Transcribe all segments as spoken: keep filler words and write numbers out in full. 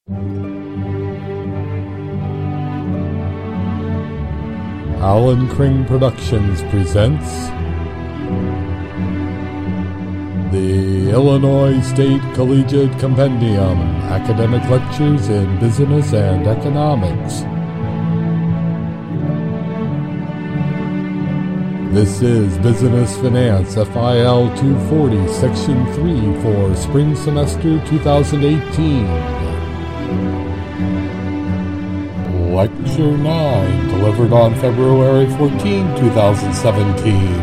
Alan Kring Productions presents the Illinois State Collegiate Compendium, Academic Lectures in Business and Economics. This is Business Finance F I L two forty, Section three for Spring Semester twenty eighteen. Lecture nine, delivered on February fourteenth, twenty seventeen.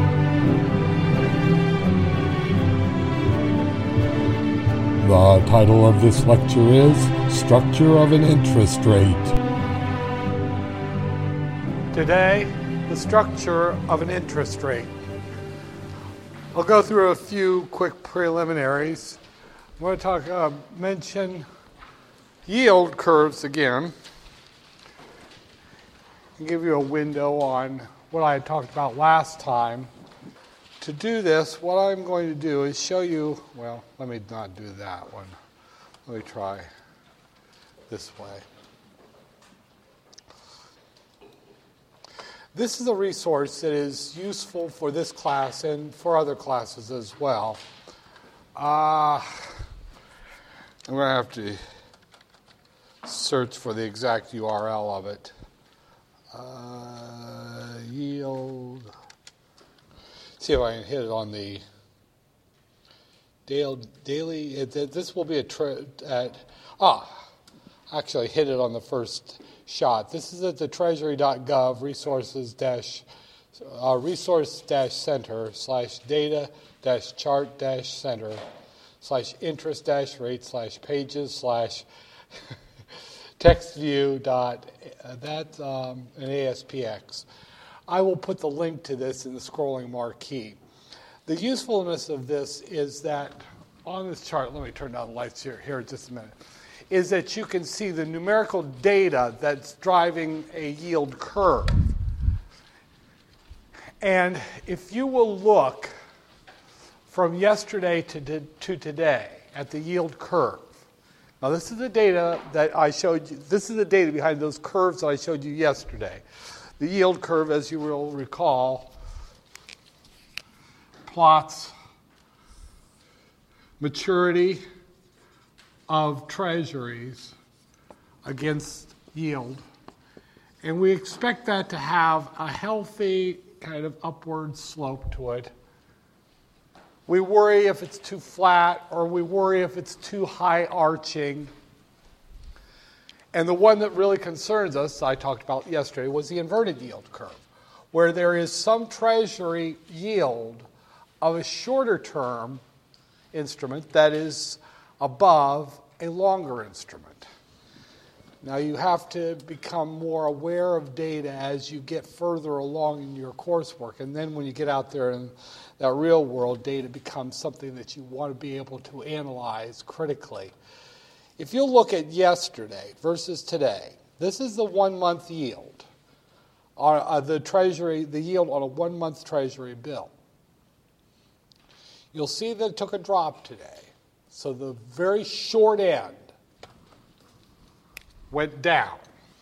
The title of this lecture is Structure of an Interest Rate. Today, the structure of an interest rate. I'll go through a few quick preliminaries. I'm going to talk, uh, mention yield curves again, and give you a window on what I had talked about last time. To do this, what I'm going to do is show you, well, let me not do that one. Let me try this way. This is a resource that is useful for this class and for other classes as well. Uh, I'm going to have to search for the exact U R L of it. Uh, yield. See if I can hit it on the daily. It, this will be a tra- at ah. Actually, hit it on the first shot. This is at the treasury dot gov resources dash uh, resource dash center slash data dash chart dash center slash interest dash rate slash pages slash text view dot uh, that's um, an A S P X. I will put the link to this in the scrolling marquee. The usefulness of this is that on this chart, let me turn down the lights here, here in just a minute, is that you can see the numerical data that's driving a yield curve. And if you will look from yesterday to, to, to today at the yield curve, now this is the data that I showed you, this is the data behind those curves that I showed you yesterday. The yield curve, as you will recall, plots maturity of treasuries against yield. And we expect that to have a healthy kind of upward slope to it. We worry if it's too flat, or we worry if it's too high arching. And the one that really concerns us, I talked about yesterday, was the inverted yield curve, where there is some treasury yield of a shorter term instrument that is above a longer instrument. Now you have to become more aware of data as you get further along in your coursework, and then when you get out there in that real world, data becomes something that you want to be able to analyze critically. If you look at yesterday versus today, this is the one-month yield, or uh, the treasury, the yield on a one-month treasury bill. You'll see that it took a drop today. So the very short end went down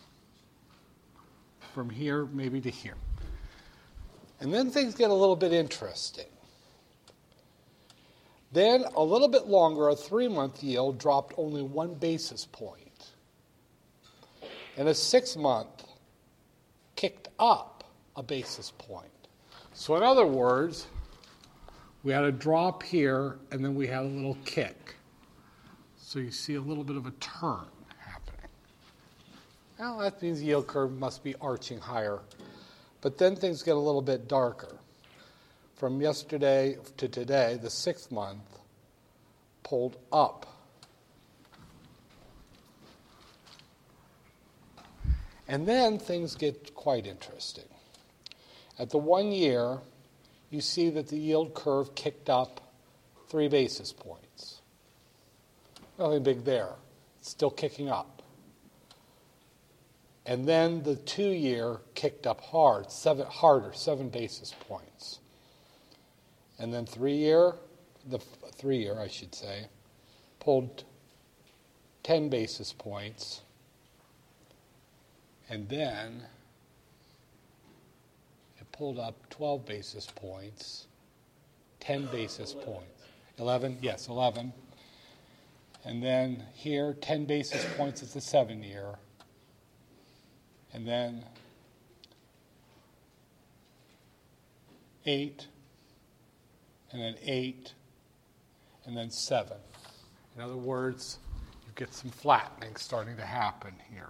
from here maybe to here. And then things get a little bit interesting. Then a little bit longer, a three-month yield dropped only one basis point. And a six-month kicked up a basis point. So in other words, we had a drop here, and then we had a little kick. So you see a little bit of a turn happening. Well, that means the yield curve must be arching higher. But then things get a little bit darker. From yesterday to today, the sixth month pulled up. And then things get quite interesting. At the one year, you see that the yield curve kicked up three basis points. Nothing big there. It's still kicking up. And then the two-year kicked up hard, seven, harder, seven basis points. And then three-year, the three-year, I should say, pulled ten basis points, and then it pulled up twelve basis points, ten basis points, eleven, yes, eleven, and then here, ten basis points is the seven-year, and then eight, and then eight, and then seven. In other words, you get some flattening starting to happen here.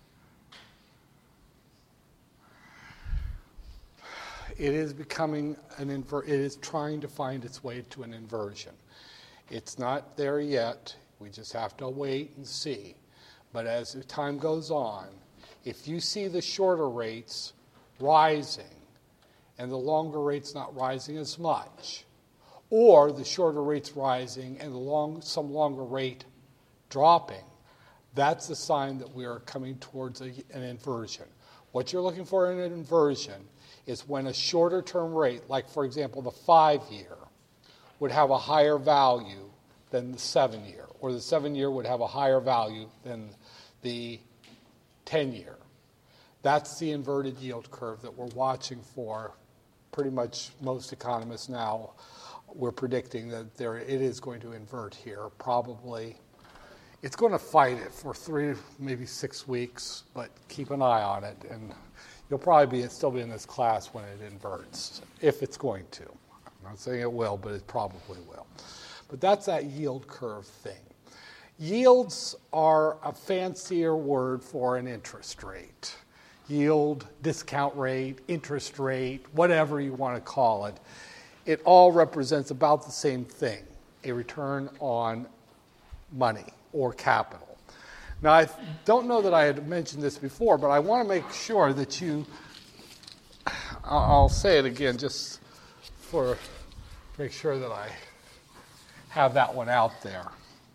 It is becoming an inver- it is trying to find its way to an inversion. It's not there yet. We just have to wait and see. But as the time goes on, if you see the shorter rates rising and the longer rates not rising as much, or the shorter rates rising and the long, some longer rate dropping, that's a sign that we are coming towards a, an inversion. What you're looking for in an inversion is when a shorter term rate, like for example the five-year, would have a higher value than the seven-year, or the seven-year would have a higher value than the ten-year. That's the inverted yield curve that we're watching for. Pretty much most economists now, we're predicting that there it is going to invert here. Probably, it's going to fight it for three, maybe six weeks, but keep an eye on it, and you'll probably be still be in this class when it inverts, if it's going to. I'm not saying it will, but it probably will. But that's that yield curve thing. Yields are a fancier word for an interest rate. Yield, discount rate, interest rate, whatever you want to call it. It all represents about the same thing, a return on money or capital. Now, I don't know that I had mentioned this before, but I want to make sure that you, I'll say it again just for, make sure that I have that one out there.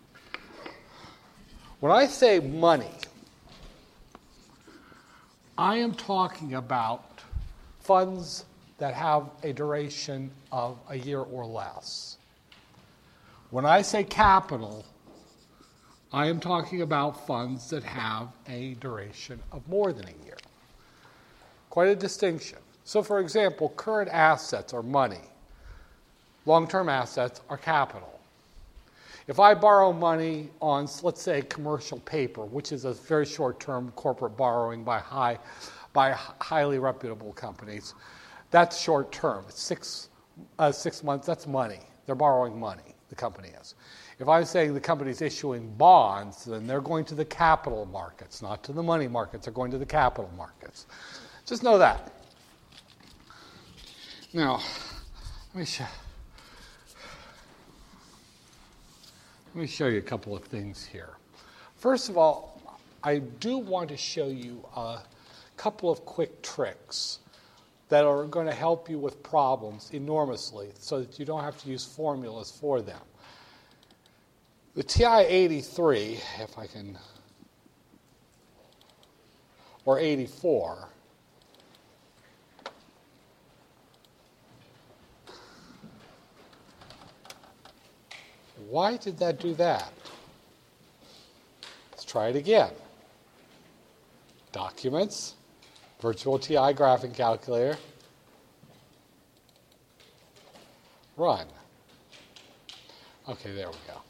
When I say money, I am talking about funds that have a duration of a year or less. When I say capital, I am talking about funds that have a duration of more than a year. Quite a distinction. So for example, current assets are money. Long-term assets are capital. If I borrow money on, let's say, commercial paper, which is a very short-term corporate borrowing by high, by highly reputable companies, that's short-term. It's six, uh, six months. That's money. They're borrowing money. The company is. If I'm saying the company's issuing bonds, then they're going to the capital markets, not to the money markets. They're going to the capital markets. Just know that. Now, let me show. Let me show you a couple of things here. First of all, I do want to show you a couple of quick tricks that are going to help you with problems enormously so that you don't have to use formulas for them. The T I eighty-three, if I can, or eighty-four, why did that do that? Let's try it again. Documents, Virtual T I Graphing Calculator, run. Okay, there we go.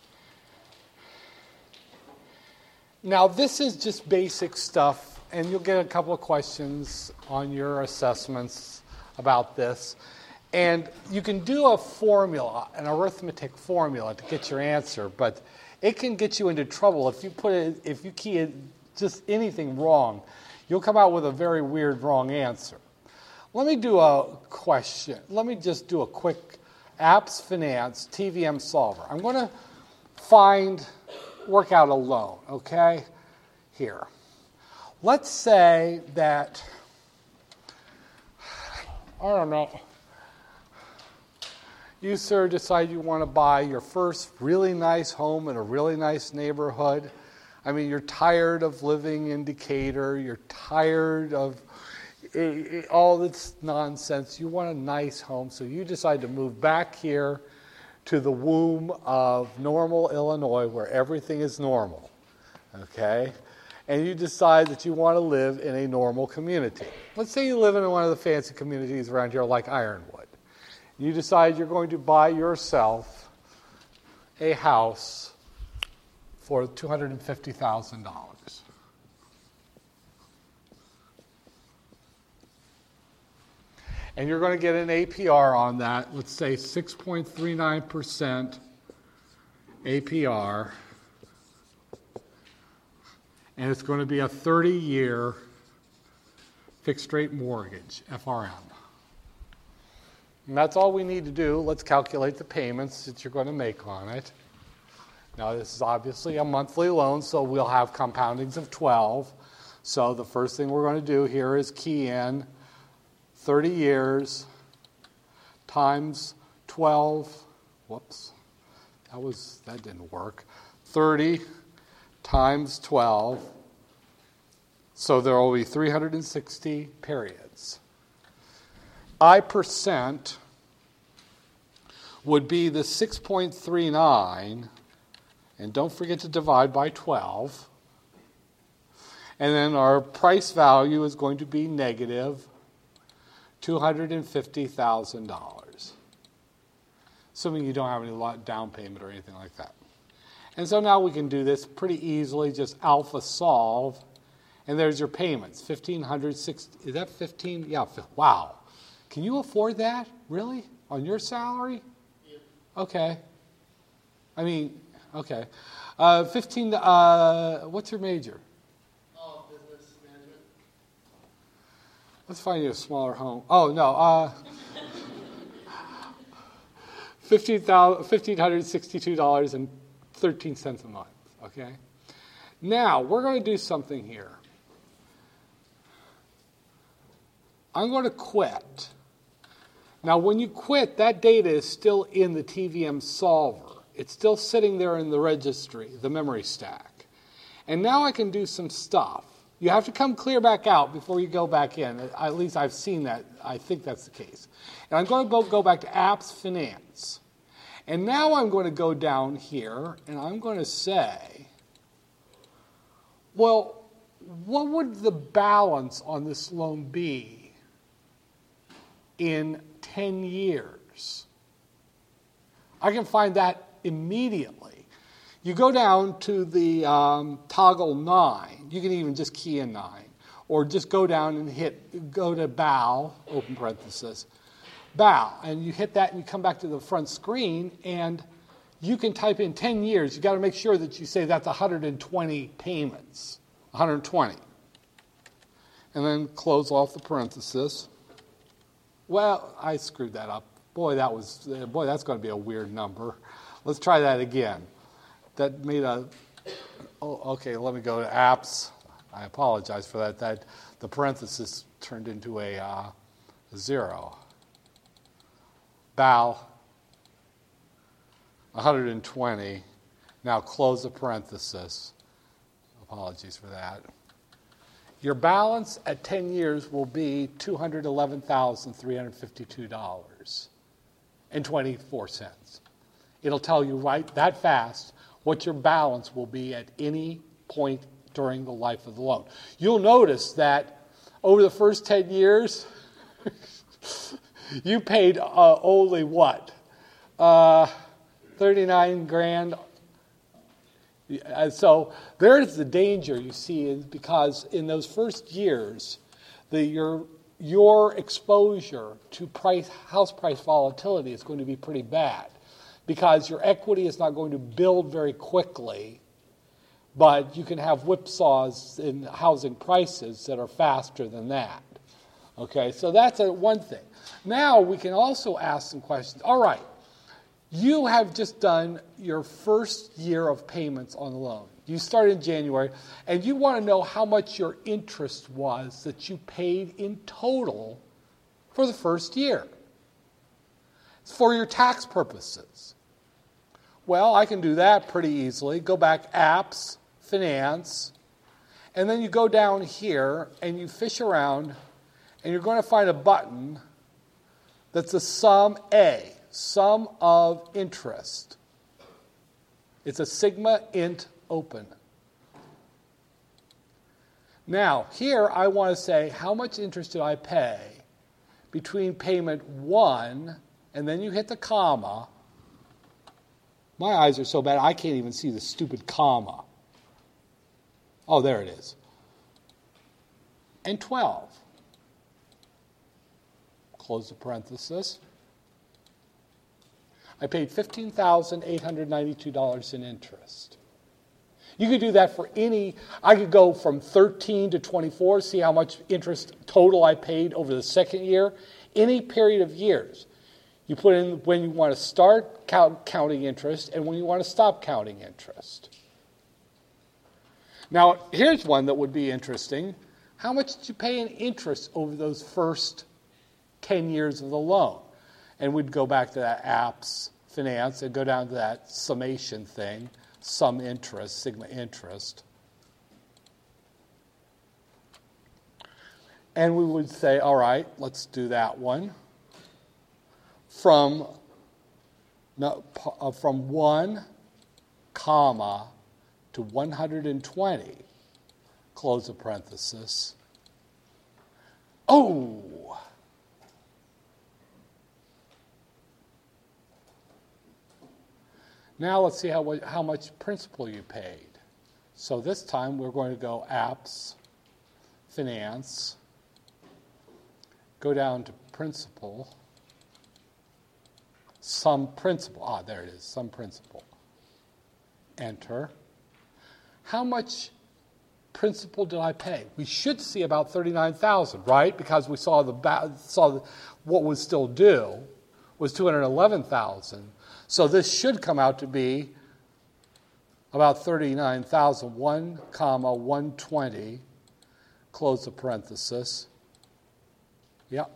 Now this is just basic stuff, and you'll get a couple of questions on your assessments about this. And you can do a formula, an arithmetic formula, to get your answer, but it can get you into trouble if you put it, if you key it just anything wrong. You'll come out with a very weird wrong answer. Let me do a question. Let me just do a quick Apps Finance T V M solver. I'm going to find, work out a loan, okay? Here. Let's say that, I don't know, you, sir, decide you want to buy your first really nice home in a really nice neighborhood. I mean, you're tired of living in Decatur. You're tired of it, it, all this nonsense. You want a nice home, so you decide to move back here to the womb of normal Illinois, where everything is normal. okay? And you decide that you want to live in a normal community. Let's say you live in one of the fancy communities around here like Ironwood. You decide you're going to buy yourself a house for two hundred fifty thousand dollars. And you're going to get an A P R on that, let's say six point three nine percent A P R. And it's going to be a thirty-year fixed-rate mortgage, F R M. And that's all we need to do. Let's calculate the payments that you're going to make on it. Now, this is obviously a monthly loan, so we'll have compoundings of twelve. So the first thing we're going to do here is key in thirty years times twelve. Whoops, that was that didn't work. thirty times twelve. So there will be three hundred sixty periods. I percent would be the six point three nine, and don't forget to divide by twelve. And then our price value is going to be negative two hundred fifty thousand dollars, assuming you don't have any down payment or anything like that. And so now we can do this pretty easily, just alpha solve, and there's your payments, fifteen hundred sixty. Is that fifteen? Yeah, wow. Can you afford that, really, on your salary? Yeah. Okay. I mean, okay. Uh, fifteen, uh, what's your major? Oh, business management. Let's find you a smaller home. Oh, no. Uh, fifteen hundred sixty-two dollars and thirteen cents a month, okay? Now, we're going to do something here. I'm going to quit. Now, when you quit, that data is still in the T V M solver. It's still sitting there in the registry, the memory stack. And now I can do some stuff. You have to come clear back out before you go back in. At least I've seen that. I think that's the case. And I'm going to go, go back to Apps Finance. And now I'm going to go down here, and I'm going to say, well, what would the balance on this loan be in ten years? I can find that immediately. You go down to the um, toggle nine. You can even just key in nine. Or just go down and hit, go to B A L, open parenthesis, B A L. And you hit that and you come back to the front screen and you can type in ten years. You've got to make sure that you say that's one hundred twenty payments. one hundred twenty. And then close off the parenthesis. Well, I screwed that up. Boy, that was boy, that's going to be a weird number. Let's try that again. That made a, oh, okay, let me go to apps. I apologize for that. That the parenthesis turned into a, uh, a zero. B A L, one hundred twenty. Now close the parenthesis. Apologies for that. Your balance at ten years will be two hundred eleven thousand three hundred fifty-two dollars and twenty-four cents. It'll tell you right that fast what your balance will be at any point during the life of the loan. You'll notice that over the first ten years, you paid uh, only what? Uh, thirty-nine grand. So there's the danger you see, is because in those first years, the, your your exposure to price house price volatility is going to be pretty bad, because your equity is not going to build very quickly, but you can have whipsaws in housing prices that are faster than that. Okay, so that's a, one thing. Now we can also ask some questions. All right. You have just done your first year of payments on the loan. You started in January, and you want to know how much your interest was that you paid in total for the first year. It's for your tax purposes. Well, I can do that pretty easily. Go back, Apps, Finance, and then you go down here and you fish around, and you're going to find a button that's a sum A. Sum of interest. It's a sigma int open. Now, here I want to say how much interest did I pay between payment one, and then you hit the comma. My eyes are so bad I can't even see the stupid comma. Oh, there it is. And twelve. Close the parenthesis. I paid fifteen thousand eight hundred ninety-two dollars in interest. You could do that for any, I could go from thirteen to twenty-four, see how much interest total I paid over the second year. Any period of years. You put in when you want to start count, counting interest and when you want to stop counting interest. Now, here's one that would be interesting. How much did you pay in interest over those first ten years of the loan? And we'd go back to that apps finance and go down to that summation thing, sum interest, sigma interest. And we would say, all right, let's do that one. From, no, uh, from one, comma, to one hundred twenty, close the parenthesis. Oh! Now let's see how, how much principal you paid. So this time we're going to go apps, finance, go down to principal, sum principal. Ah, there it is, sum principal. Enter. How much principal did I pay? We should see about thirty-nine thousand dollars, right? Because we saw the saw the, what was still due was two hundred eleven thousand dollars. So this should come out to be about thirty-nine thousand, one comma one twenty, close the parenthesis. Yep.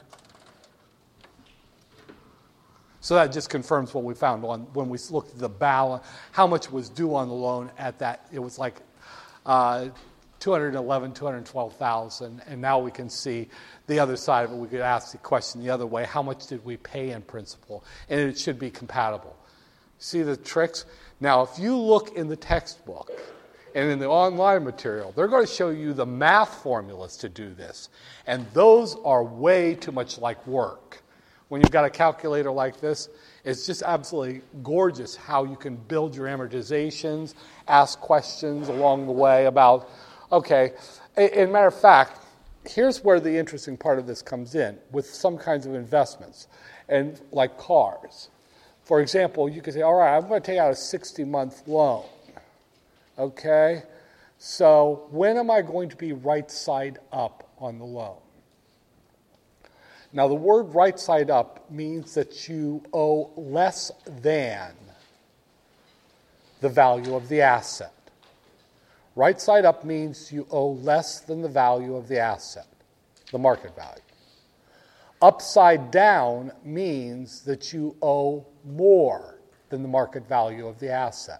So that just confirms what we found on when we looked at the balance, how much was due on the loan at that. It was like uh, two hundred eleven, two hundred twelve thousand, and now we can see the other side of it. We could ask the question the other way: how much did we pay in principal? And it should be compatible. See the tricks? Now, if you look in the textbook and in the online material, they're going to show you the math formulas to do this, and those are way too much like work. When you've got a calculator like this, it's just absolutely gorgeous how you can build your amortizations, ask questions along the way about, okay, as a matter of fact, here's where the interesting part of this comes in with some kinds of investments, and like cars. For example, you could say, all right, I'm going to take out a sixty-month loan, okay? So when am I going to be right side up on the loan? Now, the word right side up means that you owe less than the value of the asset. Right side up means you owe less than the value of the asset, the market value. Upside down means that you owe more than the market value of the asset.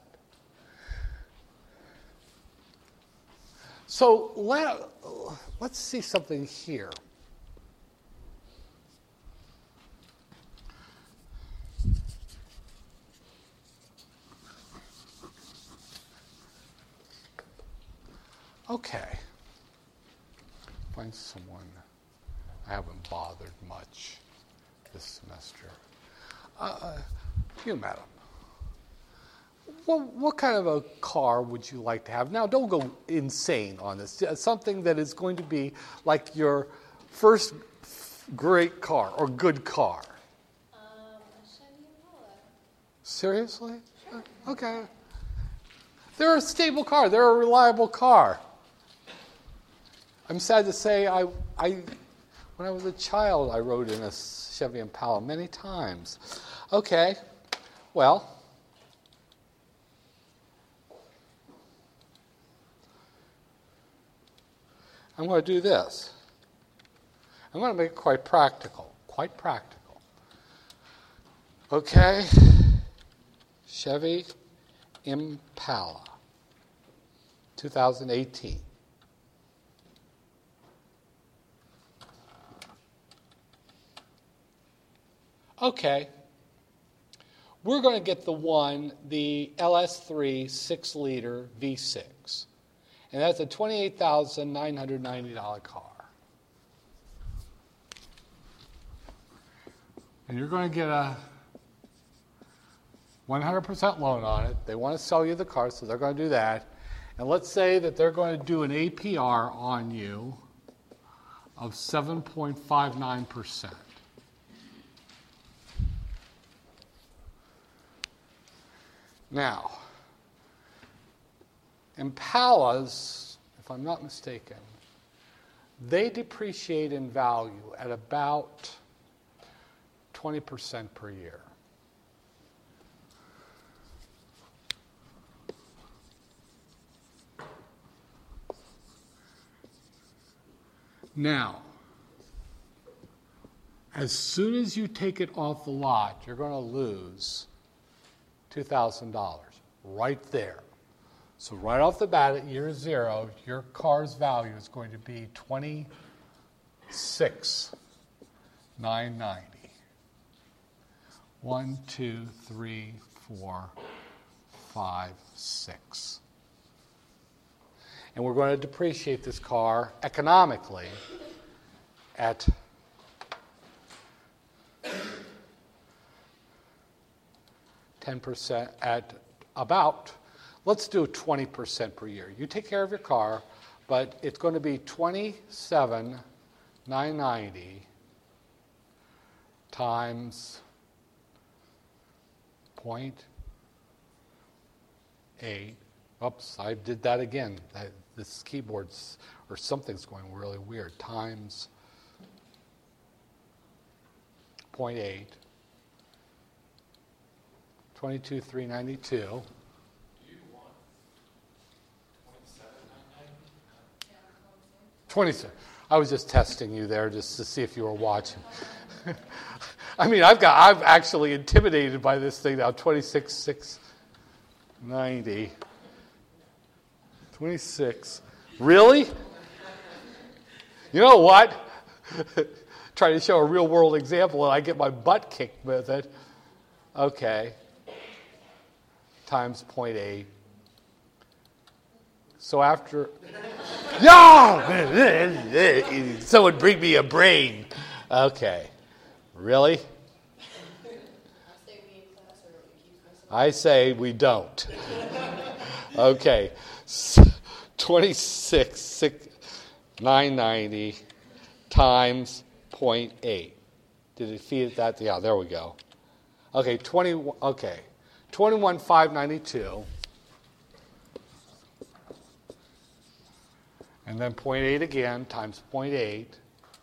So let, let's see something here. Okay, find someone I haven't bothered much this semester. Uh, you, madam, what, what kind of a car would you like to have? Now, don't go insane on this. Something that is going to be like your first great car or good car. Um, Chevy Impala. Seriously? Okay. They're a stable car. They're a reliable car. I'm sad to say, I, I, when I was a child, I rode in a Chevy Impala many times. Okay, well, I'm going to do this. I'm going to make it quite practical, quite practical. Okay, Chevy Impala, two thousand eighteen. Okay, we're going to get the one, the L S three six liter V six. And that's a twenty-eight thousand nine hundred ninety dollars car. And you're going to get a one hundred percent loan on it. They want to sell you the car, so they're going to do that. And let's say that they're going to do an A P R on you of seven point five nine percent. Now, Impalas, if I'm not mistaken, they depreciate in value at about twenty percent per year. Now, as soon as you take it off the lot, you're going to lose two thousand dollars right there. So right off the bat at year zero, your car's value is going to be twenty-six thousand nine hundred ninety dollars. One, two, three, four, five, six. And we're going to depreciate this car economically at ten percent, at about, let's do twenty percent per year. You take care of your car, but it's going to be twenty-seven thousand nine hundred ninety dollars times point eight. Oops, I did that again. That, this keyboard's, or something's going really weird. Times zero point eight. twenty-two thousand three hundred ninety-two. Do you want twenty-seven thousand nine hundred? twenty-seven. I was just testing you there just to see if you were watching. I mean, I've got, I'm actually intimidated by this thing now. twenty-six thousand six hundred ninety. twenty-six. Really? You know what? Trying to show a real world example and I get my butt kicked with it. Okay. Times zero point eight. So after... No! Someone bring me a brain. Okay. Really? I say we don't. Okay. twenty-six thousand nine hundred ninety times zero point eight. Did it feed it that? Yeah, there we go. Okay, twenty. Okay, twenty-one thousand five hundred ninety-two, and then zero point eight again times zero point eight.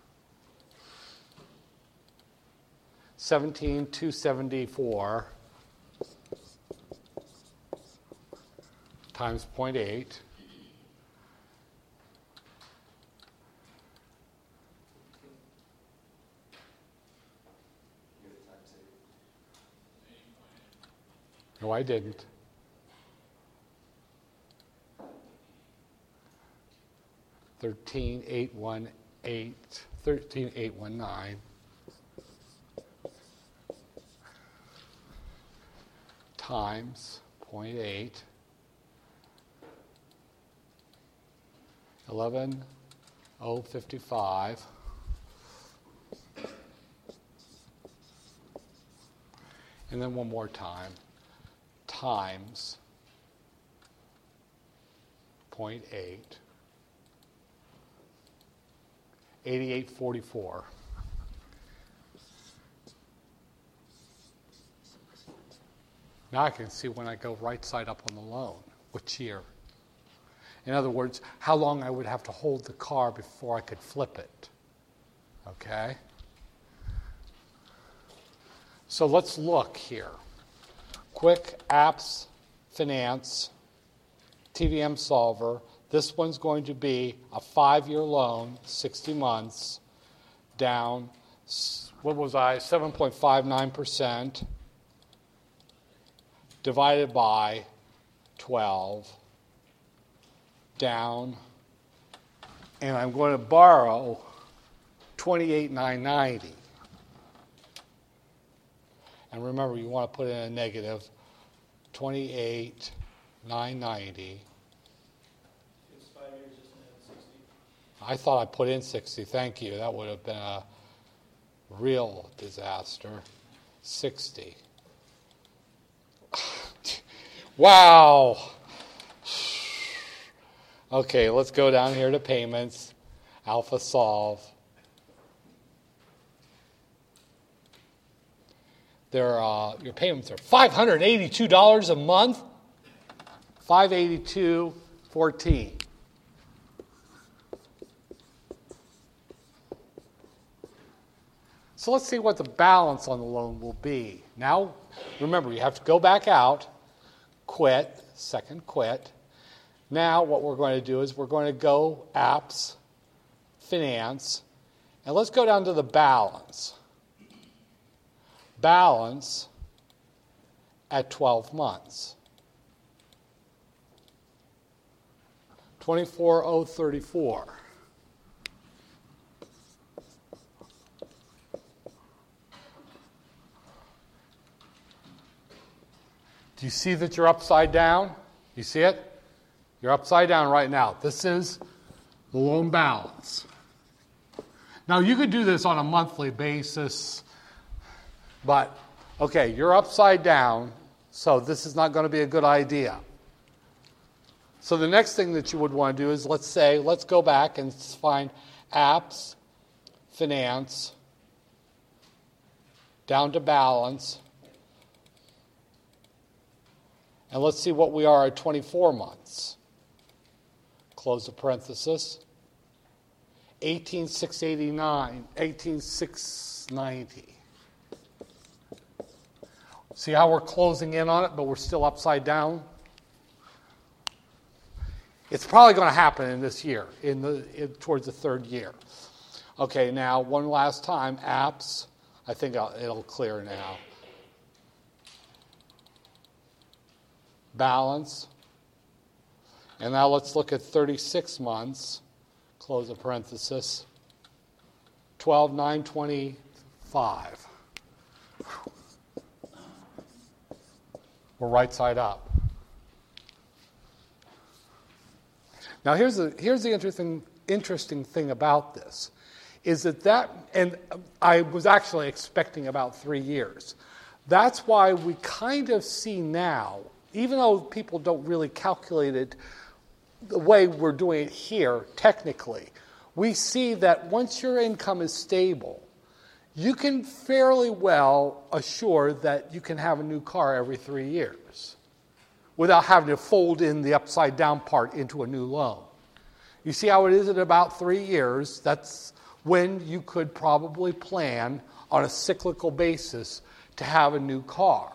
seventeen thousand two hundred seventy-four times zero point eight. No, I didn't. Thirteen thousand eight hundred eighteen, thirteen thousand eight hundred nineteen. Times zero point eight. eleven thousand fifty-five. And then one more time. Times zero point eight. eighty-eight forty-four. Now I can see when I go right side up on the loan, which year. In other words, how long I would have to hold the car before I could flip it. Okay? So let's look here. Quick Apps Finance, T V M Solver. This one's going to be a five-year loan, sixty months, down, what was I, seven point five nine percent, divided by twelve, down, and I'm going to borrow twenty-eight thousand nine hundred ninety. And remember, you want to put in a negative, twenty-eight thousand nine hundred ninety. It's five I thought I put in sixty. Thank you. That would have been a real disaster. sixty. Wow. Okay, let's go down here to payments. Alpha solve. There, uh, your payments are five hundred eighty-two dollars a month. five hundred eighty-two dollars and fourteen cents. So let's see what the balance on the loan will be. Now, remember, you have to go back out, quit, second quit. Now what we're going to do is we're going to go apps, finance, and let's go down to the balance. Balance at twelve months. twenty-four thousand thirty-four. Do you see that you're upside down? You see it? You're upside down right now. This is the loan balance. Now, you could do this on a monthly basis, but, okay, you're upside down, so this is not going to be a good idea. So the next thing that you would want to do is, let's say, let's go back and find apps, finance, down to balance, and let's see what we are at twenty-four months. Close the parenthesis. eighteen thousand six hundred eighty-nine, eighteen thousand six hundred ninety. See how we're closing in on it, but we're still upside down? It's probably going to happen in this year, in the in, towards the third year. Okay, now one last time, apps. I think I'll, it'll clear now. Balance. And now let's look at thirty-six months. Close the parenthesis. twelve thousand nine hundred twenty-five. We're right side up. Now here's the here's the interesting interesting thing about this, is that that and I was actually expecting about three years. That's why we kind of see now, even though people don't really calculate it the way we're doing it here technically, we see that once your income is stable, you can fairly well assure that you can have a new car every three years without having to fold in the upside down part into a new loan. You see how it is at about three years? That's when you could probably plan on a cyclical basis to have a new car.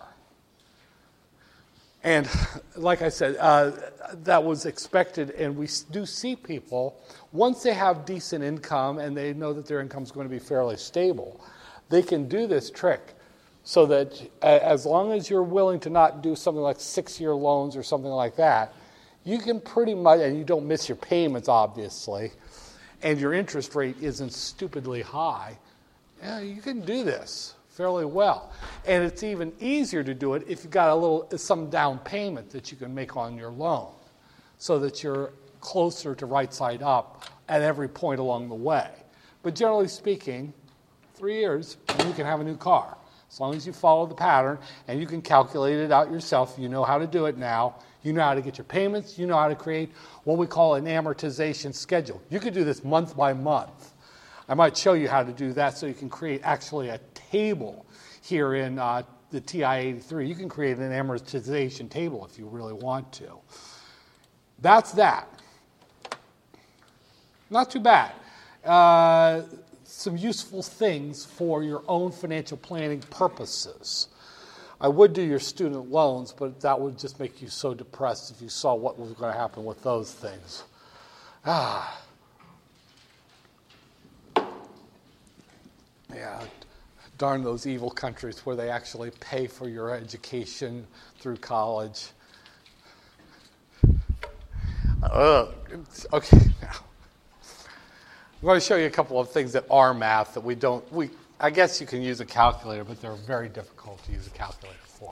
And like I said, uh, that was expected, and we do see people, once they have decent income and they know that their income is going to be fairly stable, they can do this trick so that as long as you're willing to not do something like six-year loans or something like that, you can pretty much, and you don't miss your payments, obviously, and your interest rate isn't stupidly high, yeah, you can do this fairly well. And it's even easier to do it if you've got a little, some down payment that you can make on your loan so that you're closer to right side up at every point along the way. But generally speaking, three years, and you can have a new car. As long as you follow the pattern and you can calculate it out yourself, you know how to do it now. You know how to get your payments. You know how to create what we call an amortization schedule. You could do this month by month. I might show you how to do that so you can create actually a table here in uh, the T I eighty-three. You can create an amortization table if you really want to. That's that. Not too bad. Uh, some useful things for your own financial planning purposes. I would do your student loans, but that would just make you so depressed if you saw what was going to happen with those things. Ah. Yeah, darn those evil countries where they actually pay for your education through college. Uh, okay, now. I'm going to show you a couple of things that are math that we don't, we, I guess you can use a calculator, but they're very difficult to use a calculator for.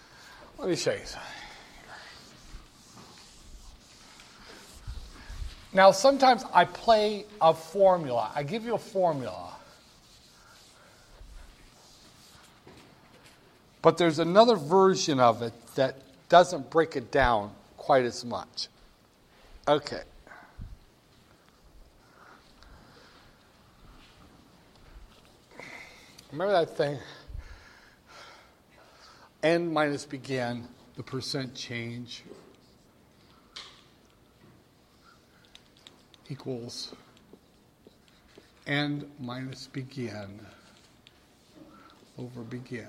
Let me show you something. Now, sometimes I play a formula. I give you a formula. But there's another version of it that doesn't break it down quite as much. Okay. Remember that thing? End minus begin, the percent change, equals end minus begin over begin.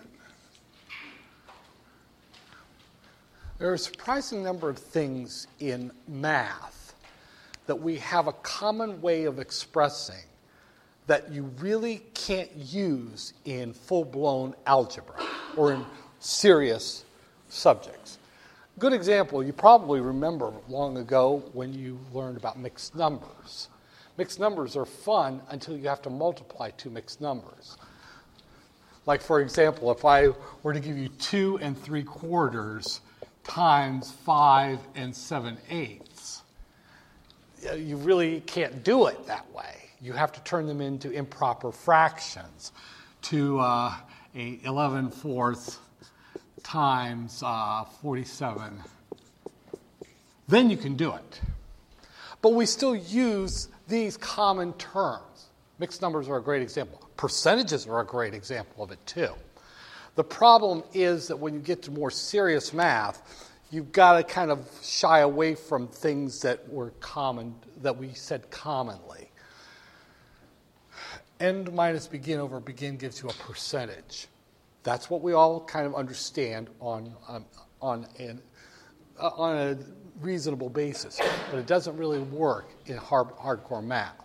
There are a surprising number of things in math that we have a common way of expressing that you really can't use in full-blown algebra or in serious subjects. Good example, you probably remember long ago when you learned about mixed numbers. Mixed numbers are fun until you have to multiply two mixed numbers. Like, for example, if I were to give you two and three quarters times five and seven eighths, you really can't do it that way. You have to turn them into improper fractions to uh, a eleven fourths times uh, forty-seven. Then you can do it. But we still use these common terms. Mixed numbers are a great example. Percentages are a great example of it too. The problem is that when you get to more serious math, you've got to kind of shy away from things that were common, that we said commonly. End minus begin over begin gives you a percentage. That's what we all kind of understand on, um, on, an, uh, on a reasonable basis, but it doesn't really work in hard, hardcore math.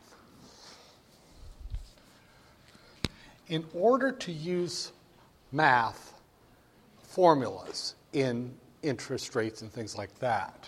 In order to use math formulas in interest rates and things like that,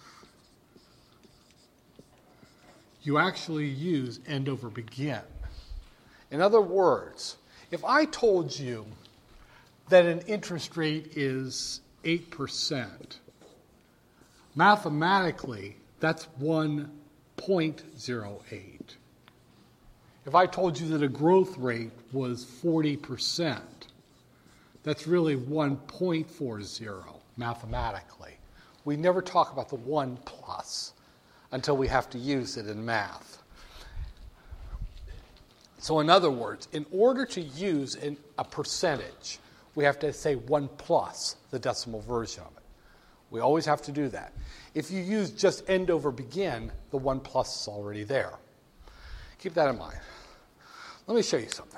you actually use end over begin. In other words, if I told you that an interest rate is eight percent, mathematically, that's one point zero eight. If I told you that a growth rate was forty percent, that's really one point four zero mathematically. We never talk about the one plus until we have to use it in math. So in other words, in order to use an, a percentage, we have to say one plus the decimal version of it. We always have to do that. If you use just end over begin, the one plus is already there. Keep that in mind. Let me show you something.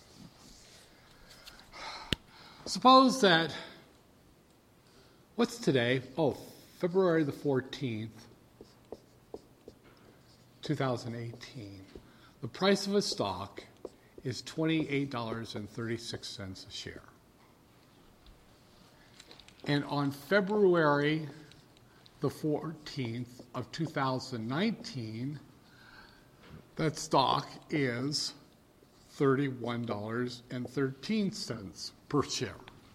Suppose that, what's today? Oh, February the fourteenth, two thousand eighteen. The price of a stock is twenty-eight dollars and thirty-six cents a share. And on February the fourteenth of two thousand nineteen, that stock is thirty-one dollars and thirteen cents per share.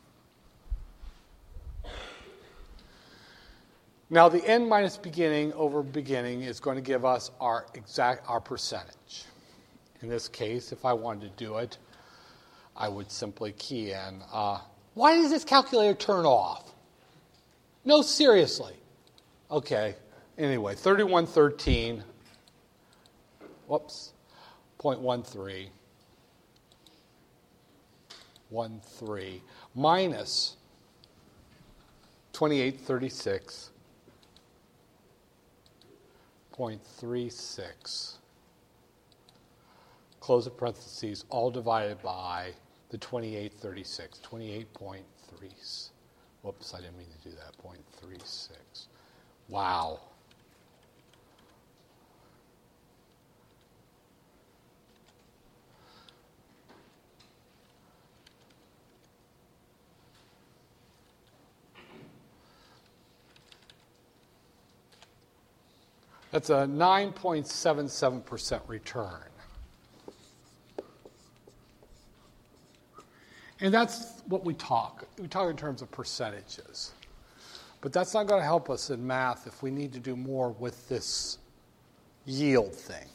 Now, the end minus beginning over beginning is going to give us our exact our percentage. In this case, if I wanted to do it, I would simply key in. Uh, why does this calculator turn off? No, seriously. Okay. Anyway, thirty-one thirteen. Whoops. zero point one three. one three minus twenty-eight thirty-six. zero point three six. Close the parentheses, all divided by the twenty-eight thirty-six, twenty-eight point three. Whoops, I didn't mean to do that, zero point three six. Wow. That's a nine point seven seven percent return. And that's what we talk. We talk in terms of percentages. But that's not going to help us in math if we need to do more with this yield thing.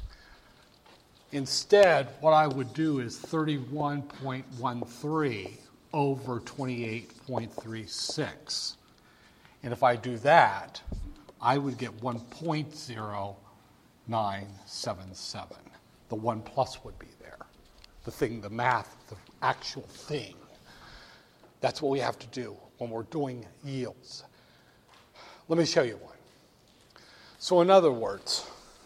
Instead, what I would do is thirty-one point one three over twenty-eight point three six. And if I do that, I would get one point zero nine seven seven. The one plus would be there. The thing, the math, the actual thing. That's what we have to do when we're doing yields. Let me show you one. So in other words,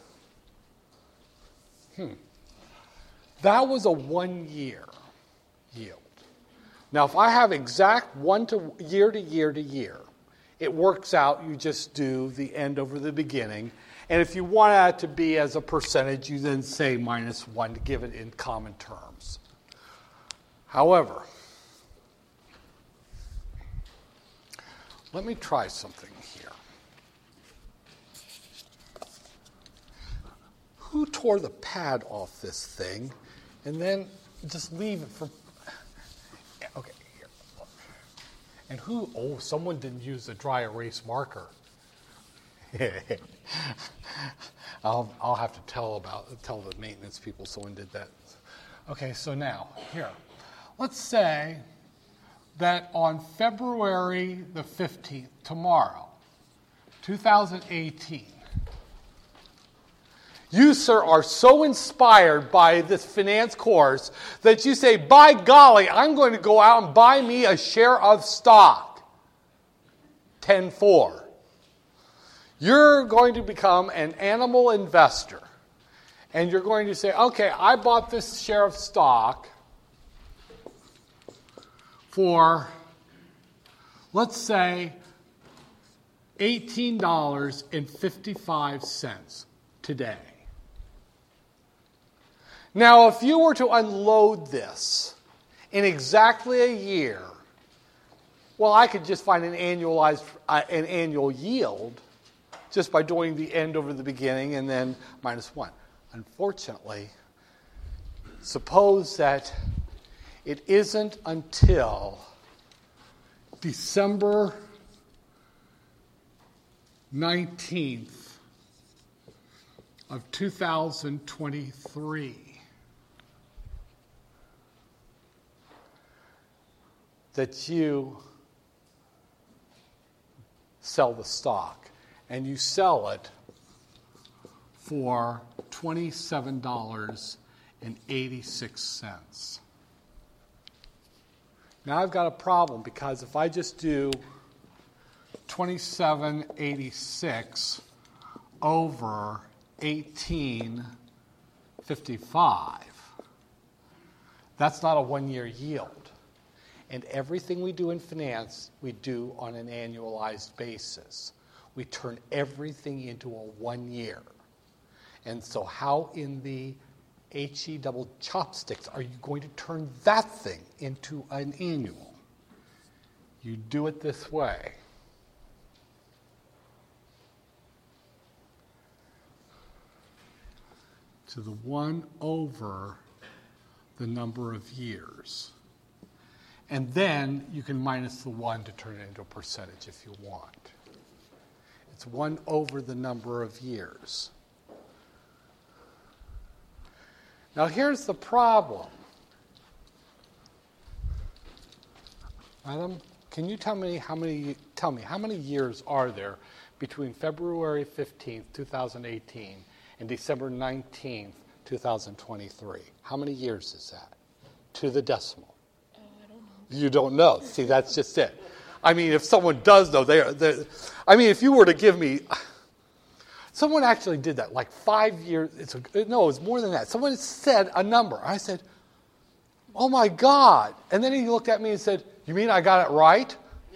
hmm, that was a one-year yield. Now, if I have exact one to year to year to year, it works out, you just do the end over the beginning. And if you want that to be as a percentage, you then say minus one to give it in common terms. However, let me try something here. Who tore the pad off this thing and then just leave it for... Okay, here. And who... Oh, someone didn't use a dry erase marker. I'll, I'll have to tell about tell the maintenance people someone did that. Okay, so now, here. Let's say that on February the fifteenth, tomorrow, two thousand eighteen, you, sir, are so inspired by this finance course that you say, by golly, I'm going to go out and buy me a share of stock. ten four. You're going to become an animal investor. And you're going to say, okay, I bought this share of stock for, let's say, eighteen dollars and fifty-five cents today. Now, if you were to unload this in exactly a year, well, I could just find an annualized, uh, an annual yield just by doing the end over the beginning and then minus one. Unfortunately, suppose that it isn't until December nineteenth of two thousand twenty-three that you sell the stock. And you sell it for twenty-seven dollars and eighty-six cents. Now I've got a problem because if I just do twenty-seven eighty-six over eighteen fifty-five, that's not a one-year yield. And everything we do in finance, we do on an annualized basis. We turn everything into a one year. And so how in the H E double chopsticks are you going to turn that thing into an annual? You do it this way. To the one over the number of years. And then you can minus the one to turn it into a percentage if you want. It's one over the number of years. Now here's the problem. Madam, can you tell me how many tell me how many years are there between February fifteenth, two thousand eighteen and December nineteenth, two thousand twenty-three? How many years is that? To the decimal. Oh, I don't know. You don't know. See, that's just it. I mean, if someone does know, they are. I mean, if you were to give me, someone actually did that, like five years. It's a, no, it was more than that. Someone said a number. I said, "Oh my God!" And then he looked at me and said, "You mean I got it right?"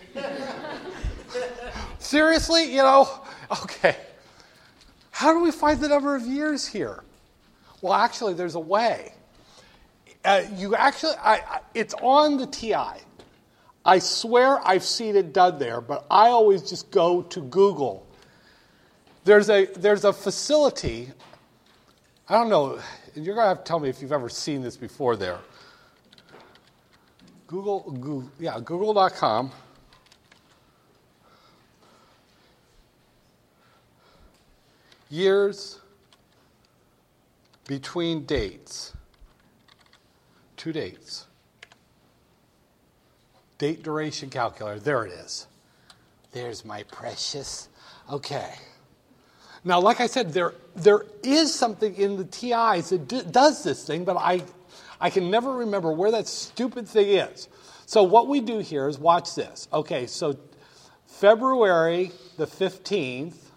Seriously, you know? Okay. How do we find the number of years here? Well, actually, there's a way. Uh, you actually, I, I, it's on the T I. I swear I've seen it done there, but I always just go to Google. There's a there's a facility. I don't know. You're going to have to tell me if you've ever seen this before there. Google, Google yeah, google dot com. Years between dates. Two dates. Date duration calculator. There it is. There's my precious. Okay. Now, like I said, there there is something in the T Is that do, does this thing, but I I can never remember where that stupid thing is. So what we do here is watch this. Okay, so February the fifteenth,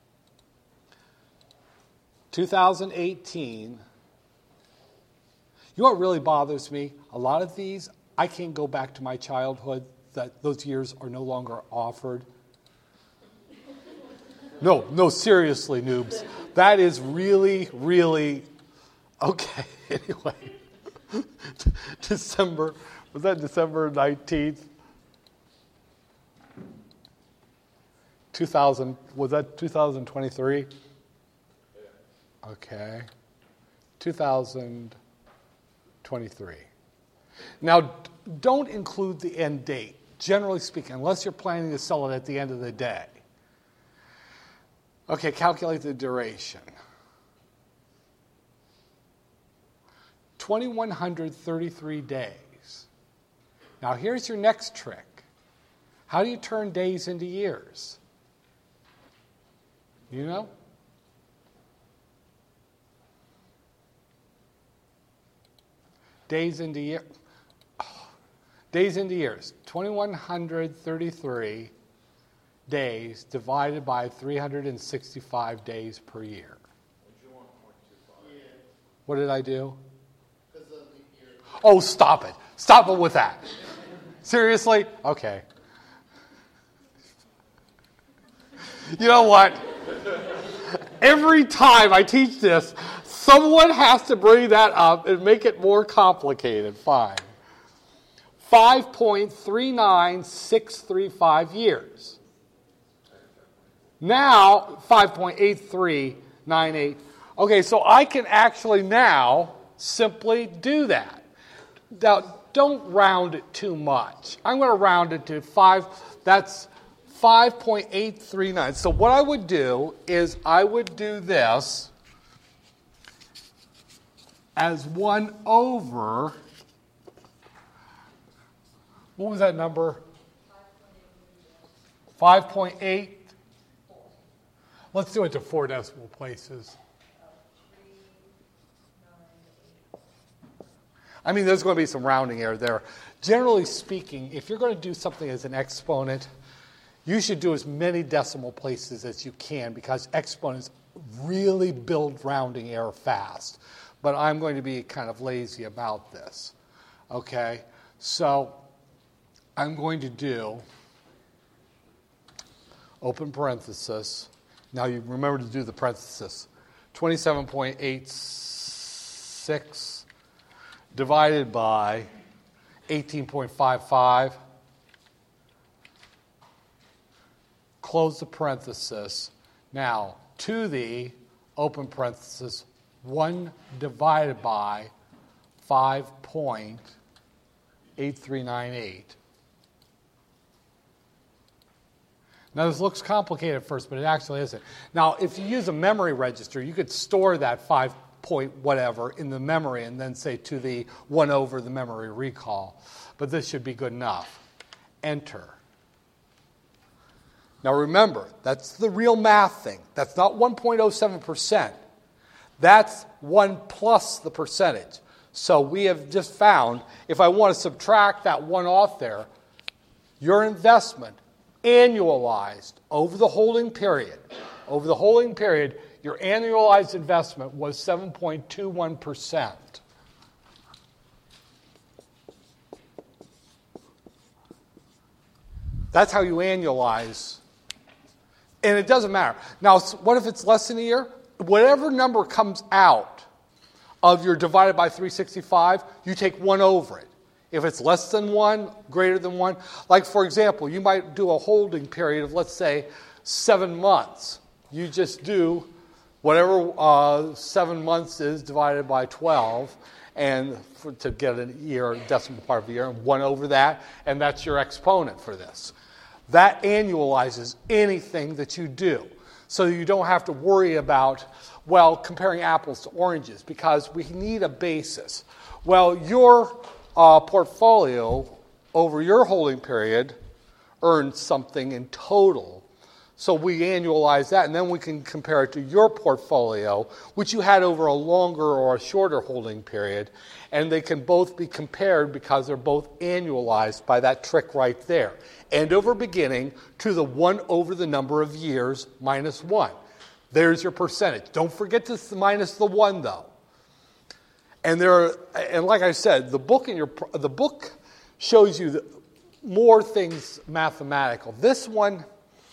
two thousand eighteen. You know what really bothers me? A lot of these, I can't go back to my childhood. That those years are no longer offered. No, no, seriously, noobs. That is really, really, okay, anyway. December, was that December nineteenth? two thousand, was that two thousand twenty-three? Okay. two thousand twenty-three. Now, don't include the end date, generally speaking, unless you're planning to sell it at the end of the day. Okay, calculate the duration. two thousand one hundred thirty-three days. Now, here's your next trick. How do you turn days into years? You know? Days into years. Oh. Days into years. two thousand one hundred thirty-three days divided by three hundred sixty-five days per year. What did I do? Oh, stop it. Stop it with that. Seriously? Okay. You know what? Every time I teach this, someone has to bring that up and make it more complicated. Fine. five point three nine six three five years. Now, five point eight three nine eight. Okay, so I can actually now simply do that. Now, don't round it too much. I'm going to round it to five. That's five point eight three nine. So what I would do is I would do this as one over, what was that number? five point eight. Let's do it to four decimal places. I mean, there's going to be some rounding error there. Generally speaking, if you're going to do something as an exponent, you should do as many decimal places as you can because exponents really build rounding error fast. But I'm going to be kind of lazy about this. Okay? So I'm going to do open parenthesis. Now you remember to do the parenthesis. twenty-seven point eight six divided by eighteen point five five. Close the parenthesis. Now, to the open parenthesis, one divided by five point eight three nine eight. Now, this looks complicated at first, but it actually isn't. Now, if you use a memory register, you could store that five point whatever in the memory and then say to the one over the memory recall. But this should be good enough. Enter. Now, remember, that's the real math thing. That's not one point oh seven percent. That's one plus the percentage. So we have just found, if I want to subtract that one off there, your investment annualized over the holding period, over the holding period, your annualized investment was seven point two one percent. That's how you annualize. And it doesn't matter. Now, what if it's less than a year? Whatever number comes out of your divided by three hundred sixty-five, you take one over it. If it's less than one, greater than one, like for example, you might do a holding period of, let's say, seven months. You just do whatever uh, seven months is divided by twelve, and for, to get a year, decimal part of a year, and one over that, and that's your exponent for this. That annualizes anything that you do. So you don't have to worry about, Well, comparing apples to oranges, because we need a basis. Well, your uh, portfolio over your holding period earned something in total. So we annualize that, and then we can compare it to your portfolio, which you had over a longer or a shorter holding period, and they can both be compared because they're both annualized by that trick right there. End over beginning to the one over the number of years minus one. There's your percentage. Don't forget to minus the one, though. And there, are, and like I said, the book in your the book shows you the, more things mathematical. This one,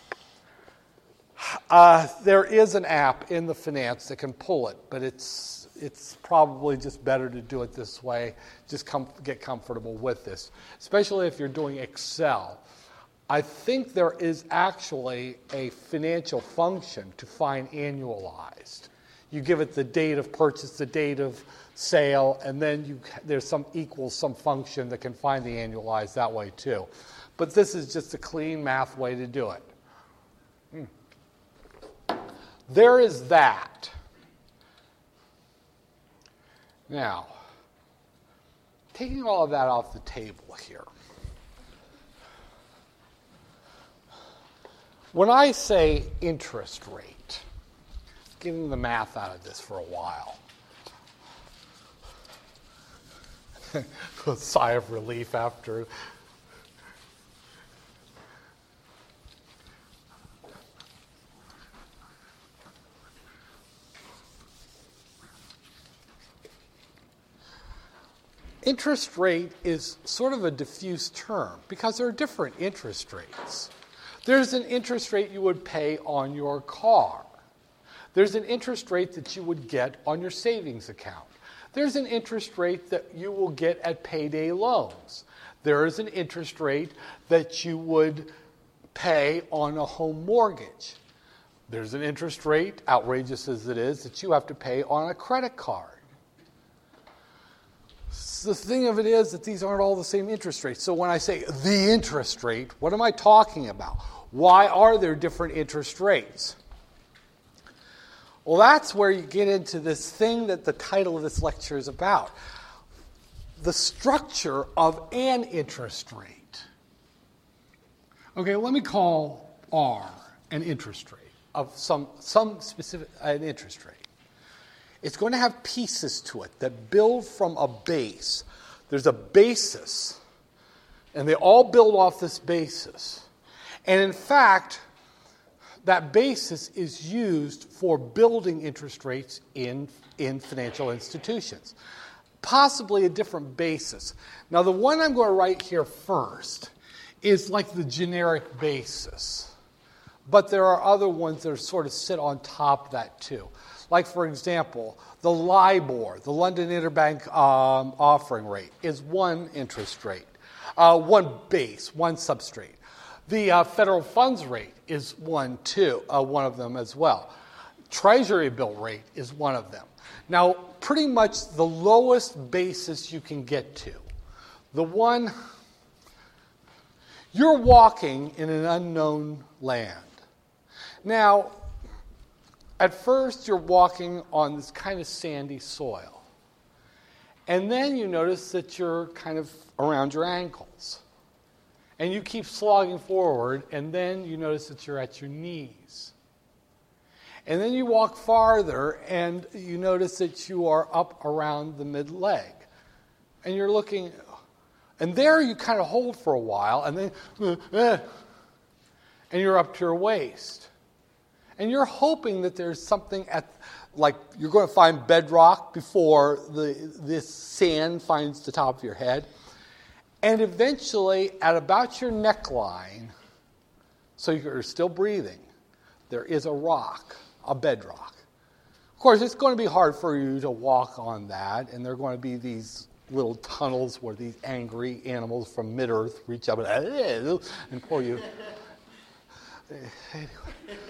uh, there is an app in the finance that can pull it, but it's it's probably just better to do it this way. Just come get comfortable with this, especially if you're doing Excel. I think there is actually a financial function to find annualized. You give it the date of purchase, the date of sale, and then you, there's some equals some function that can find the annualized that way too. But this is just a clean math way to do it. Hmm. There is that. Now, taking all of that off the table here. When I say interest rate, getting the math out of this for a while. A sigh of relief after. Interest rate is sort of a diffuse term because there are different interest rates. There's an interest rate you would pay on your car. There's an interest rate that you would get on your savings account. There's an interest rate that you will get at payday loans. There is an interest rate that you would pay on a home mortgage. There's an interest rate, outrageous as it is, that you have to pay on a credit card. The thing of it is that these aren't all the same interest rates. So when I say the interest rate, what am I talking about? Why are there different interest rates? Well, that's where you get into this thing that the title of this lecture is about. The structure of an interest rate. Okay, let me call R an interest rate of some, some specific an interest rate. It's going to have pieces to it that build from a base. There's a basis, and they all build off this basis. And in fact, that basis is used for building interest rates in, in financial institutions. Possibly a different basis. Now, the one I'm going to write here first is like the generic basis. But there are other ones that are sort of sit on top of that too. Like, for example, the LIBOR, the London Interbank um, Offering Rate, is one interest rate, uh, one base, one substrate. The uh, federal funds rate is one, too, uh, one of them as well. Treasury bill rate is one of them. Now, pretty much the lowest basis you can get to, the one, you're walking in an unknown land. Now, at first, you're walking on this kind of sandy soil. And then you notice that you're kind of around your ankles. And you keep slogging forward, and then you notice that you're at your knees. And then you walk farther, and you notice that you are up around the mid-leg. And you're looking, and there you kind of hold for a while, and then, uh, uh, and you're up to your waist. And you're hoping that there's something at, like you're going to find bedrock before the this sand finds the top of your head. And eventually, at about your neckline, so you're still breathing, there is a rock, a bedrock. Of course, it's going to be hard for you to walk on that, and there are going to be these little tunnels where these angry animals from mid-earth reach up and, and pull you. Anyway.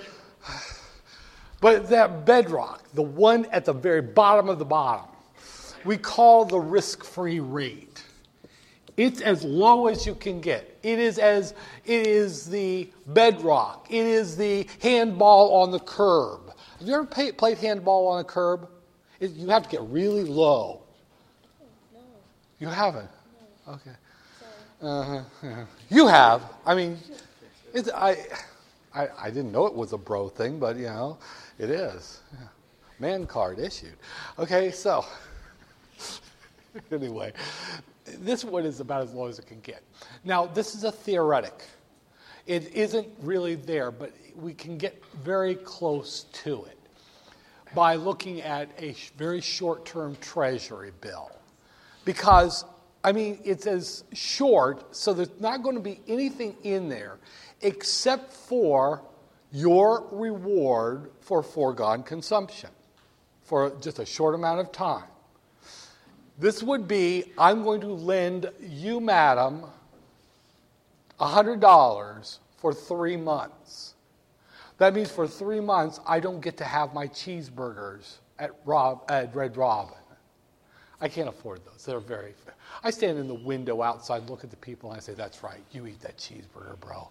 But that bedrock, the one at the very bottom of the bottom, we call the risk-free rate. It's as low as you can get. It is as it is the bedrock. It is the handball on the curb. Have you ever pay, played handball on a curb? It, you have to get really low. No. You haven't? No. Okay. Sorry. Uh-huh. Yeah. You have. I mean, it's, I, I, I didn't know it was a bro thing, but, you know, it is. Yeah. Man card issued. Okay, so, anyway, this one is about as low as it can get. Now, this is a theoretic. It isn't really there, but we can get very close to it by looking at a sh- very short-term treasury bill. Because, I mean, it's as short, so there's not going to be anything in there except for your reward for foregone consumption for just a short amount of time. This would be, I'm going to lend you, madam, one hundred dollars for three months. That means for three months, I don't get to have my cheeseburgers at, Rob, at Red Robin. I can't afford those. They're very, I stand in the window outside, look at the people, and I say, that's right, you eat that cheeseburger, bro.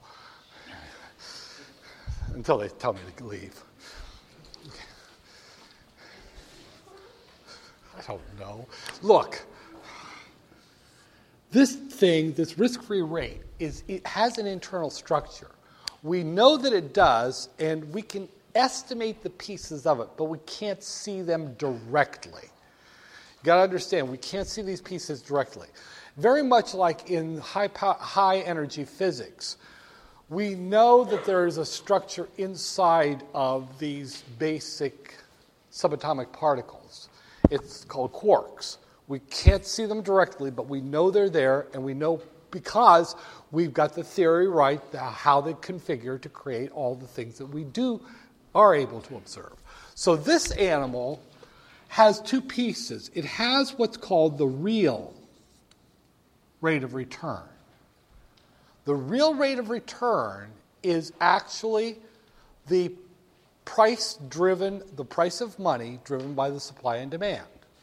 Until they tell me to leave. I don't know. Look, this thing, this risk-free rate, is it has an internal structure. We know that it does, and we can estimate the pieces of it, but we can't see them directly. You got to understand, we can't see these pieces directly. Very much like in high, high energy physics, we know that there is a structure inside of these basic subatomic particles. It's called quarks. We can't see them directly, but we know they're there, and we know because we've got the theory right, how they configure to create all the things that we do are able to observe. So this animal has two pieces. It has what's called the real rate of return. The real rate of return is actually the price driven, the price of money driven by the supply and demand.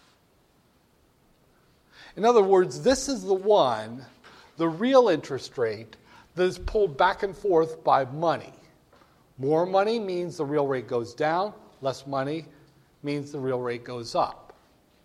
In other words, this is the one, the real interest rate, that is pulled back and forth by money. More money means the real rate goes down. Less money means the real rate goes up.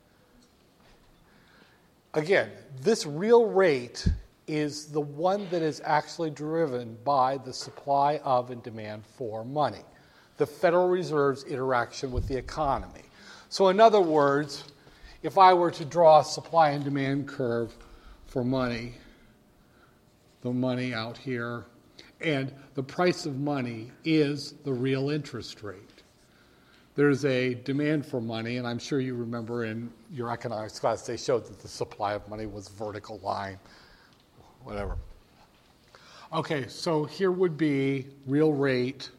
Again, this real rate is the one that is actually driven by the supply of and demand for money, the Federal Reserve's interaction with the economy. So in other words, if I were to draw a supply and demand curve for money, the money out here, and the price of money is the real interest rate. There's a demand for money, and I'm sure you remember in your economics class they showed that the supply of money was vertical line, whatever. Okay, so here would be real rate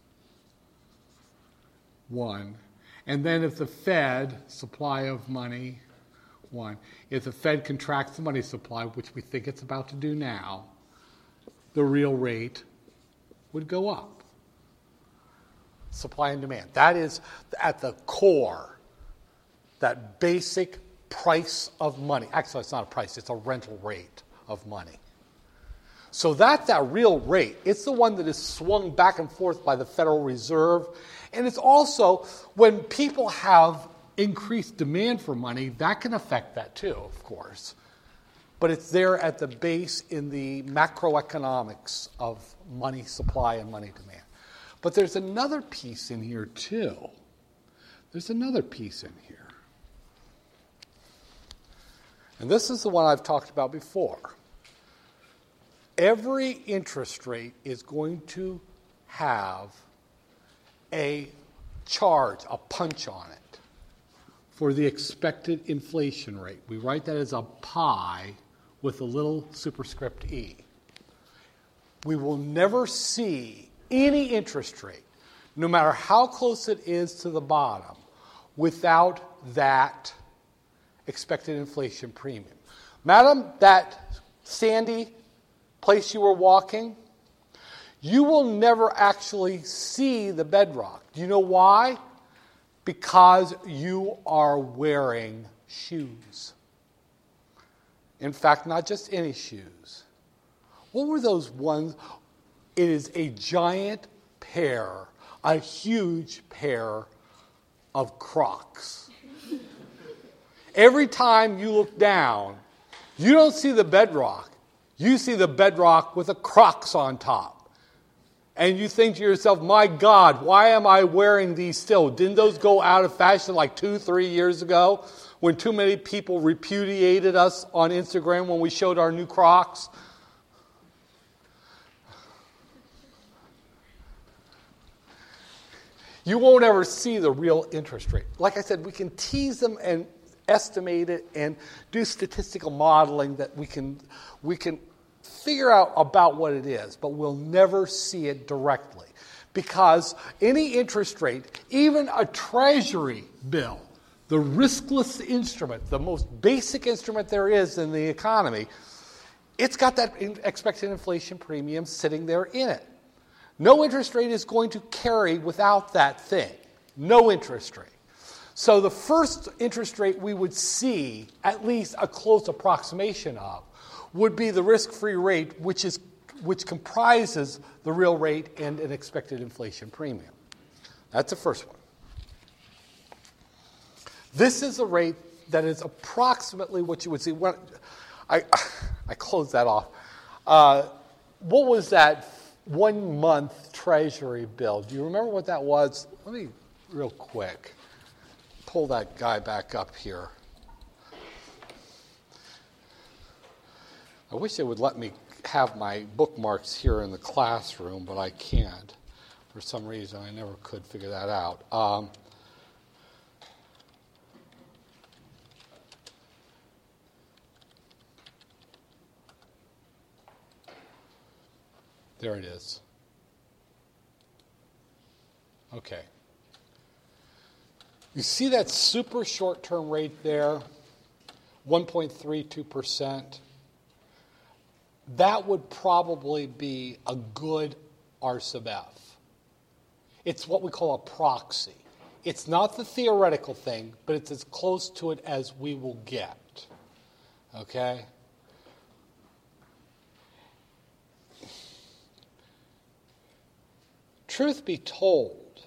one. And then if the Fed, supply of money, one. If the Fed contracts the money supply, which we think it's about to do now, the real rate would go up. Supply and demand. That is at the core, that basic price of money. Actually, it's not a price, it's a rental rate of money. So that's that real rate. It's the one that is swung back and forth by the Federal Reserve. And it's also, when people have increased demand for money, that can affect that too, of course. But it's there at the base in the macroeconomics of money supply and money demand. But there's another piece in here too. There's another piece in here. And this is the one I've talked about before. Every interest rate is going to have a charge, a punch on it for the expected inflation rate. We write that as a pi with a little superscript e. We will never see any interest rate, no matter how close it is to the bottom, without that expected inflation premium. Madam, that sandy place you were walking, you will never actually see the bedrock. Do you know why? Because you are wearing shoes. In fact, not just any shoes. What were those ones? It is a giant pair a huge pair of Crocs. Every time you look down, you don't see the bedrock. You see the bedrock with the Crocs on top. And you think to yourself, my God, why am I wearing these still? Didn't those go out of fashion like two, three years ago when too many people repudiated us on Instagram when we showed our new Crocs? You won't ever see the real interest rate. Like I said, we can tease them and estimate it and do statistical modeling that we can we can figure out about what it is, but we'll never see it directly. Because any interest rate, even a treasury bill, the riskless instrument, the most basic instrument there is in the economy, it's got that expected inflation premium sitting there in it. No interest rate is going to carry without that thing. No interest rate. So the first interest rate we would see, at least a close approximation of, would be the risk-free rate, which is which comprises the real rate and an expected inflation premium. That's the first one. This is a rate that is approximately what you would see. When I, I closed that off. Uh, what was that one-month Treasury bill? Do you remember what that was? Let me, real quick, pull that guy back up here. I wish they would let me have my bookmarks here in the classroom, but I can't. For some reason, I never could figure that out. Um, there it is. Okay. You see that super short-term rate there, one point three two percent? That would probably be a good R sub F. It's what we call a proxy. It's not the theoretical thing, but it's as close to it as we will get. Okay? Truth be told,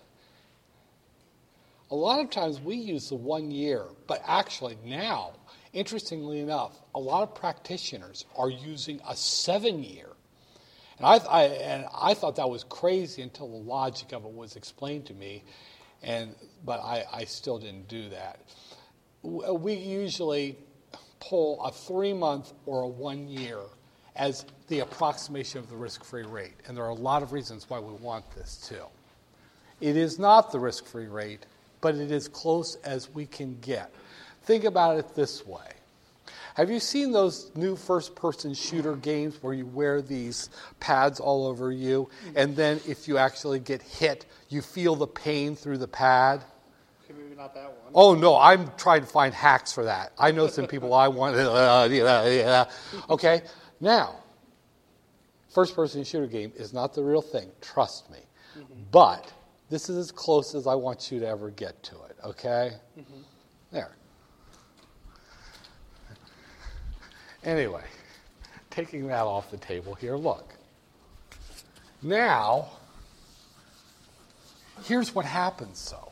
a lot of times we use the one year, but actually now, interestingly enough, a lot of practitioners are using a seven-year. And I, I, and I thought that was crazy until the logic of it was explained to me, and but I, I still didn't do that. We usually pull a three-month or a one-year as the approximation of the risk-free rate, and there are a lot of reasons why we want this too. It is not the risk-free rate, but it is close as we can get. Think about it this way. Have you seen those new first-person shooter games where you wear these pads all over you, and then if you actually get hit, you feel the pain through the pad? Okay, maybe not that one. Oh, no, I'm trying to find hacks for that. I know some people I want. Okay, now, first-person shooter game is not the real thing. Trust me. Mm-hmm. But this is as close as I want you to ever get to it, okay? Mm-hmm. There. Anyway, taking that off the table here, look. Now, here's what happens, though.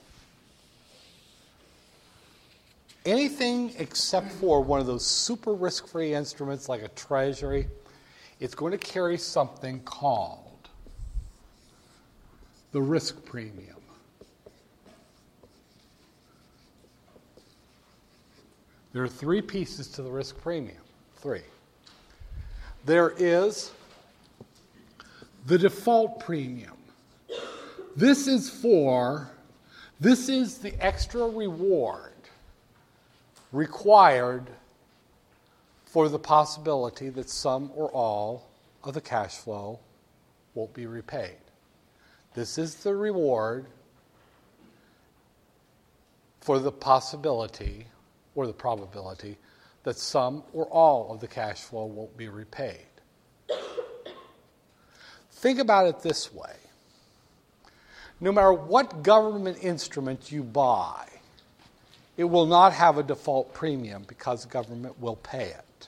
Anything except for one of those super risk-free instruments like a treasury, it's going to carry something called the risk premium. There are three pieces to the risk premium. Three. There is the default premium. This is for, this is the extra reward required for the possibility that some or all of the cash flow won't be repaid. This is the reward for the possibility or the probability that some or all of the cash flow won't be repaid. Think about it this way. No matter what government instrument you buy, it will not have a default premium because the government will pay it.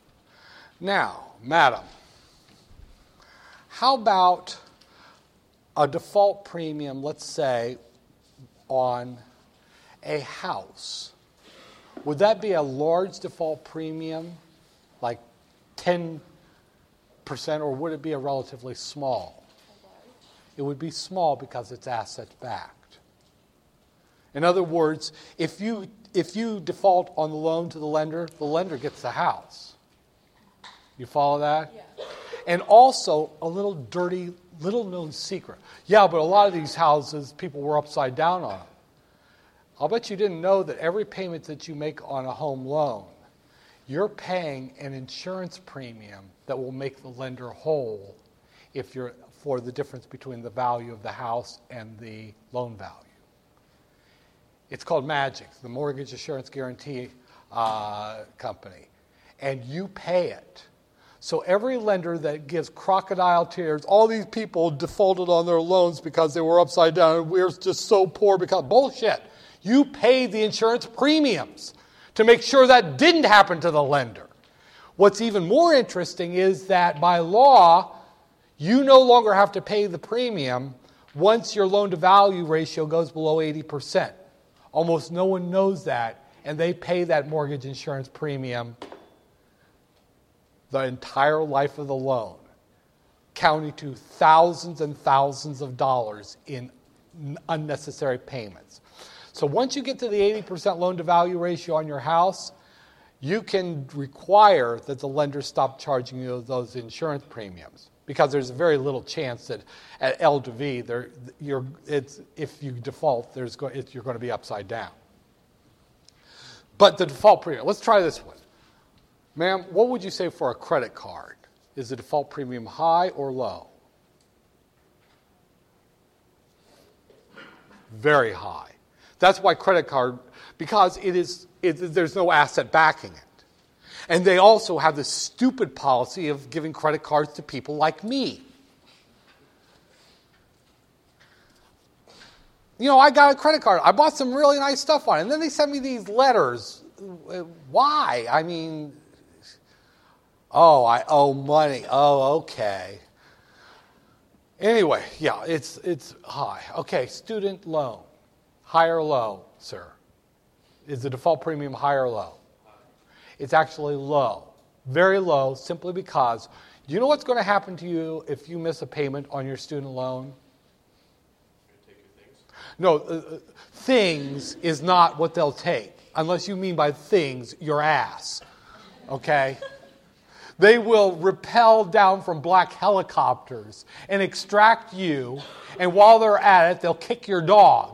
Now, madam, how about a default premium, let's say, on a house, would that be a large default premium, like ten percent, or would it be a relatively small? It would be small because it's asset-backed. In other words, if you if you default on the loan to the lender, the lender gets the house. You follow that? Yeah. And also, a little dirty, little-known secret. Yeah, but a lot of these houses, people were upside down on them. I'll bet you didn't know that every payment that you make on a home loan, you're paying an insurance premium that will make the lender whole if you're for the difference between the value of the house and the loan value. It's called MAGIC, the Mortgage Insurance Guarantee uh, Company, and you pay it. So every lender that gives crocodile tears, all these people defaulted on their loans because they were upside down and we're just so poor because, bullshit. You paid the insurance premiums to make sure that didn't happen to the lender. What's even more interesting is that by law, you no longer have to pay the premium once your loan-to-value ratio goes below eighty percent. Almost no one knows that, and they pay that mortgage insurance premium the entire life of the loan, counting to thousands and thousands of dollars in unnecessary payments. So once you get to the eighty percent loan-to-value ratio on your house, you can require that the lender stop charging you those insurance premiums, because there's very little chance that at L to V, there, you're, it's, if you default, there's go, it, you're going to be upside down. But the default premium, let's try this one. Ma'am, what would you say for a credit card? Is the default premium high or low? Very high. That's why credit card, because it is, it, there's no asset backing it. And they also have this stupid policy of giving credit cards to people like me. You know, I got a credit card. I bought some really nice stuff on it. And then they sent me these letters. Why? I mean, oh, I owe money. Oh, okay. Anyway, yeah, it's it's high. Okay, student loan. High or low, sir? Is the default premium high or low? It's actually low. Very low, simply because you know what's going to happen to you if you miss a payment on your student loan? Take your things. No, uh, things is not what they'll take, unless you mean by things your ass. Okay? They will rappel down from black helicopters and extract you, and while they're at it, they'll kick your dog.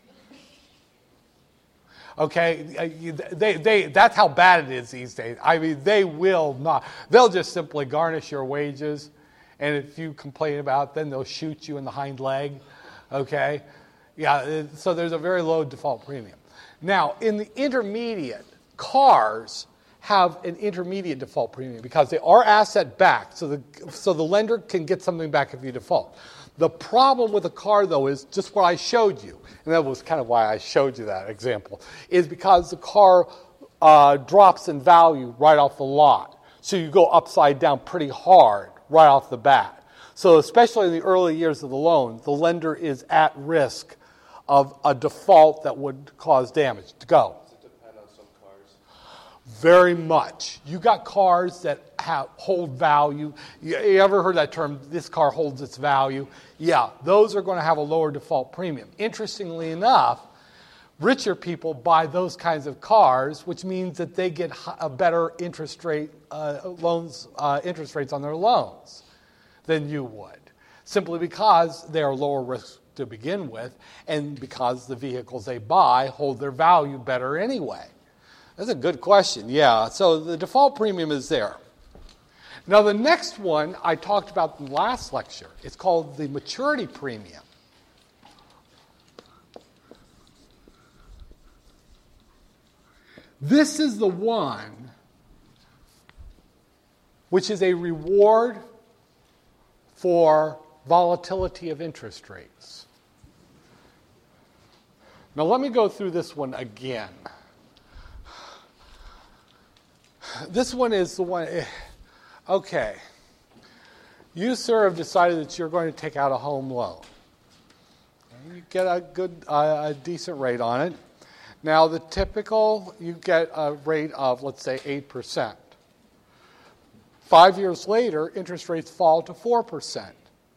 Okay, they, they, that's how bad it is these days. I mean, they will not. They'll just simply garnish your wages, and if you complain about it, then they'll shoot you in the hind leg. Okay, yeah, so there's a very low default premium. Now, in the intermediate, cars have an intermediate default premium because they are asset-backed, so the, so the lender can get something back if you default. The problem with a car, though, is just what I showed you, and that was kind of why I showed you that example, is because the car uh, drops in value right off the lot. So you go upside down pretty hard right off the bat. So especially in the early years of the loan, the lender is at risk of a default that would cause damage. To go. Does it depend on some cars? Very much. You got cars that have, hold value. You, you ever heard that term, this car holds its value? Yeah, those are going to have a lower default premium. Interestingly enough, richer people buy those kinds of cars, which means that they get a better interest rate uh, loans, uh, interest rates on their loans than you would, simply because they are lower risk to begin with, and because the vehicles they buy hold their value better anyway. That's a good question, yeah. So the default premium is there. Now the next one I talked about in the last lecture. It's called the maturity premium. This is the one which is a reward for volatility of interest rates. Now let me go through this one again. This one is the one, okay. You, sir, have decided that you're going to take out a home loan. You get a good, uh, a decent rate on it. Now, the typical, you get a rate of, let's say, eight percent. Five years later, interest rates fall to four percent.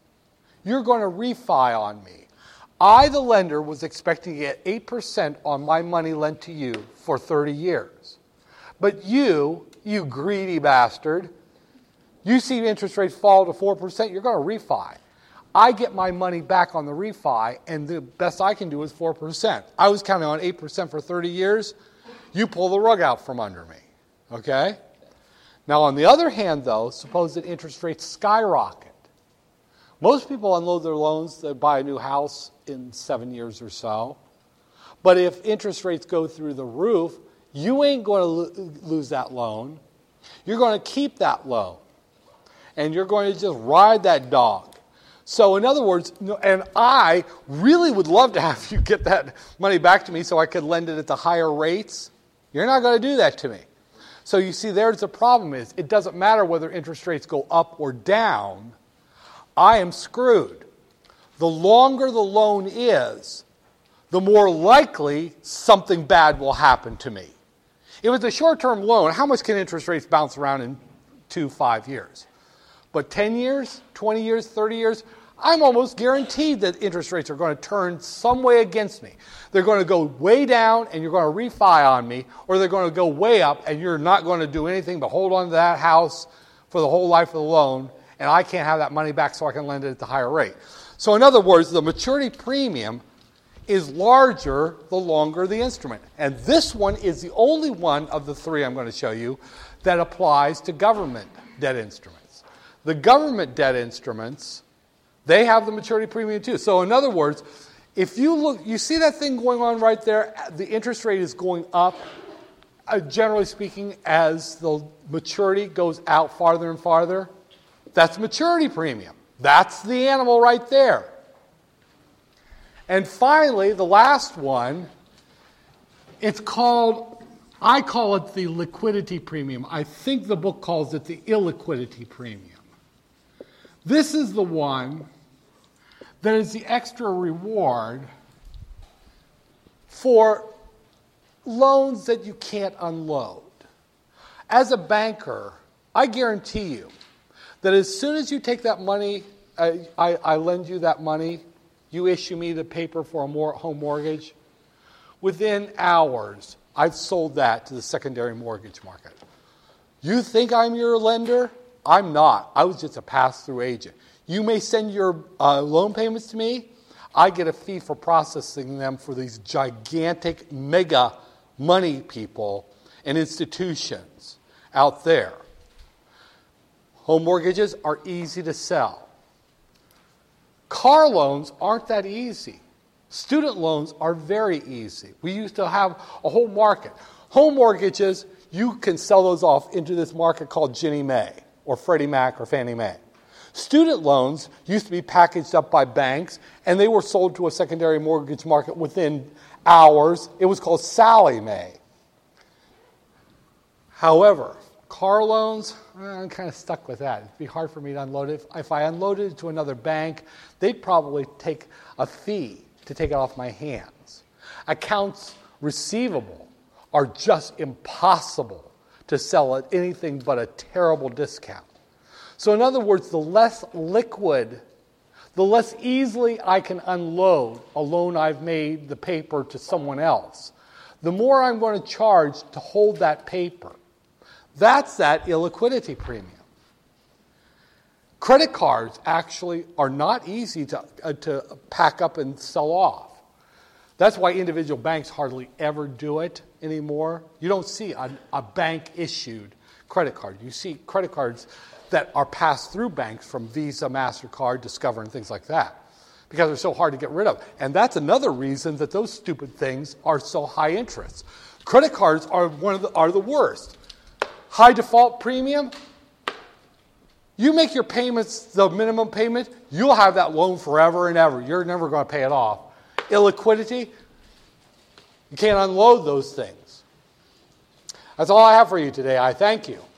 You're going to refi on me. I, the lender, was expecting to get eight percent on my money lent to you for thirty years. But you, you greedy bastard, you see interest rates fall to four percent, you're going to refi. I get my money back on the refi, and the best I can do is four percent. I was counting on eight percent for thirty years. You pull the rug out from under me. Okay? Now, on the other hand, though, suppose that interest rates skyrocket. Most people unload their loans to buy a new house in seven years or so. But if interest rates go through the roof, you ain't going to lo- lose that loan. You're going to keep that loan. And you're going to just ride that dog. So in other words, and I really would love to have you get that money back to me so I could lend it at the higher rates. You're not going to do that to me. So you see, there's the problem is, it doesn't matter whether interest rates go up or down. I am screwed. The longer the loan is, the more likely something bad will happen to me. If it's a short-term loan, how much can interest rates bounce around in two, five years? But ten years, twenty years, thirty years, I'm almost guaranteed that interest rates are going to turn some way against me. They're going to go way down and you're going to refi on me, or they're going to go way up and you're not going to do anything but hold on to that house for the whole life of the loan, and I can't have that money back so I can lend it at the higher rate. So in other words, the maturity premium is larger the longer the instrument. And this one is the only one of the three I'm going to show you that applies to government debt instruments. The government debt instruments, they have the maturity premium too. So in other words, if you look, you see that thing going on right there? The interest rate is going up, uh, generally speaking, as the maturity goes out farther and farther. That's maturity premium. That's the animal right there. And finally, the last one, it's called, I call it the liquidity premium. I think the book calls it the illiquidity premium. This is the one that is the extra reward for loans that you can't unload. As a banker, I guarantee you that as soon as you take that money, I, I, I lend you that money, you issue me the paper for a mor- home mortgage, within hours, I've sold that to the secondary mortgage market. You think I'm your lender? I'm not. I was just a pass-through agent. You may send your uh, loan payments to me. I get a fee for processing them for these gigantic mega money people and institutions out there. Home mortgages are easy to sell. Car loans aren't that easy. Student loans are very easy. We used to have a whole market. Home mortgages, you can sell those off into this market called Ginnie Mae or Freddie Mac or Fannie Mae. Student loans used to be packaged up by banks, and they were sold to a secondary mortgage market within hours. It was called Sallie Mae. However, car loans, I'm kind of stuck with that. It'd be hard for me to unload it. If I unloaded it to another bank, they'd probably take a fee to take it off my hands. Accounts receivable are just impossible to sell at anything but a terrible discount. So in other words, the less liquid, the less easily I can unload a loan I've made the paper to someone else, the more I'm going to charge to hold that paper. That's that illiquidity premium. Credit cards actually are not easy to, uh, to pack up and sell off. That's why individual banks hardly ever do it anymore. You don't see a, a bank-issued credit card. You see credit cards that are passed through banks from Visa, MasterCard, Discover, and things like that because they're so hard to get rid of. And that's another reason that those stupid things are so high interest. Credit cards are one of the, are the worst. High default premium, you make your payments the minimum payment, you'll have that loan forever and ever. You're never going to pay it off. Illiquidity, you can't unload those things. That's all I have for you today. I thank you.